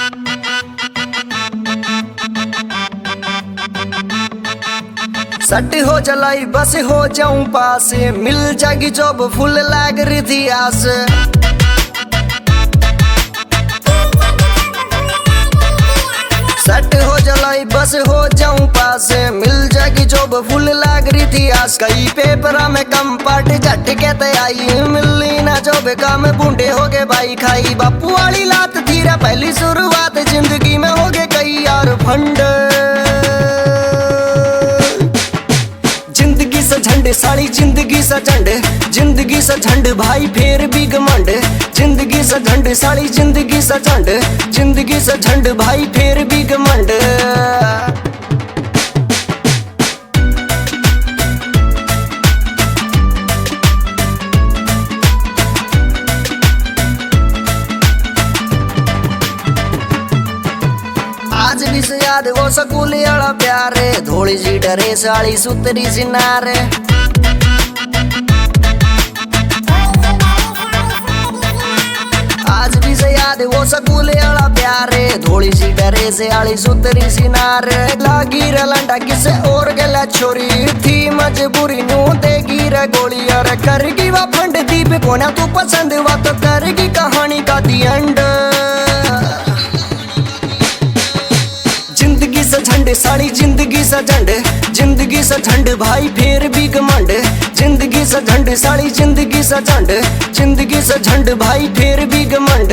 सट हो जलाई बस हो जाऊं पास, मिल जाएगी जॉब फुल लाग रही थी आस। सट हो जलाई बस हो जाऊं पास, मिल जाएगी जॉब फुल लाग रही थी आस। कई पेपरा में कम पार्ट झट कहते आई, मिलनी ना जॉब काम बूढ़े हो गए भाई खाई। बापू वाली लात थी रे पहली शुरुआत, जिंदगी में हो गए कई यार फंड। जिंदगी से झंड साली जिंदगी से झंड, जिंदगी से झंड भाई फेर भी घमंड। जिंदगी से झंड साली जिंदगी से झंड, जिंदगी से झंड भाई फेर भी घमंड। आज भी से याद वो स्कूल वाला प्यार, धोली सी डरे साली सुतरी सी नार। आज भी से याद वो स्कूल वाला प्यार, धोली सी डरे से आली सुतरी सी नार। लागी रे लंडा किसे और गला छोरी, थी मजबूरी नू देगी रे गोली। और करगी वा फंड दीप कोना तू पसंद वा तो करगी कहानी का दी एंड। जिंदगी से झंड साली जिंदगी से झंड, जिंदगी से झंड भाई फेर भी घमंड। जिंदगी से झंड साली जिंदगी से झंड, जिंदगी से झंड भाई फेर भी घमंड।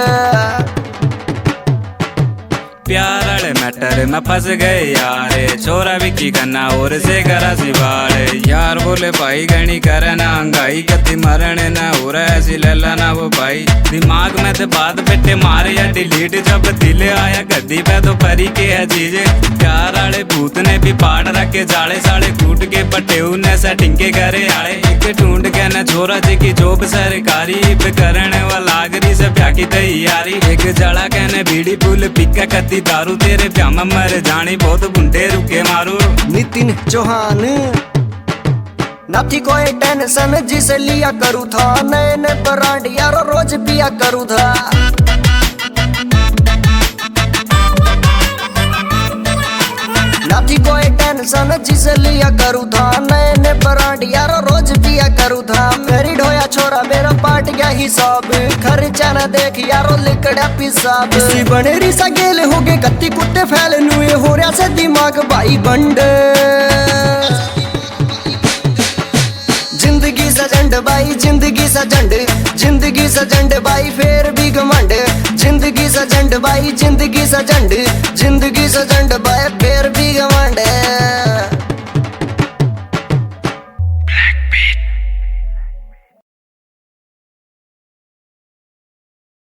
प्यार वाले मैटर में फंस गए यारे, छोरा विकी करना और से करा सिवाड़े। यार बोले भाई गणी करे ना अंगाई, कति मरण ना हो रहा ऐसी लल्ला ना वो भाई। दिमाग में तो बात बेटे मारे या डिलीट, जब दिल आया गद्दी पे तो परी के है चीजे। प्यार वाले भूत ने भी पाड़ रखे जाले, साले कूट के पटे उन्हें सेटिंग के करे आले। एक ढूंढ के न छोरा जी की जॉब सरकारी, करने वाला लागरी से प्या की तैयारी। एक जड़ा कहने बीड़ी फूल पिका कति दारू, तेरे प्या में मर जानी बहुत बुंडे रुके मारू। नितिन चौहान ना थी कोई टेंशन जिसे लिया करूँ था, नए नए ब्रांड यारो रोज पिया करूँ था। ना थी कोई टेंशन जिसे लिया करूँ था, नए नए ब्रांड यारो रोज पिया करूँ था। मेरी ढोया छोरा मेरा पाट गया हिसाब, खर्चा न देख यारो लिकड़ा पिसाब। इसी बने रिसा गेल हो गए कत्ती कुत्ते फैल नुए, हो रहा से दिमाग भाई बंड। जिंदगी से झंड भाई जिंदगी से झंड, जिंदगी से झंड भाई फेर भी घमंड। जिंदगी से झंड भाई जिंदगी से झंड, जिंदगी से झंड भाई फेर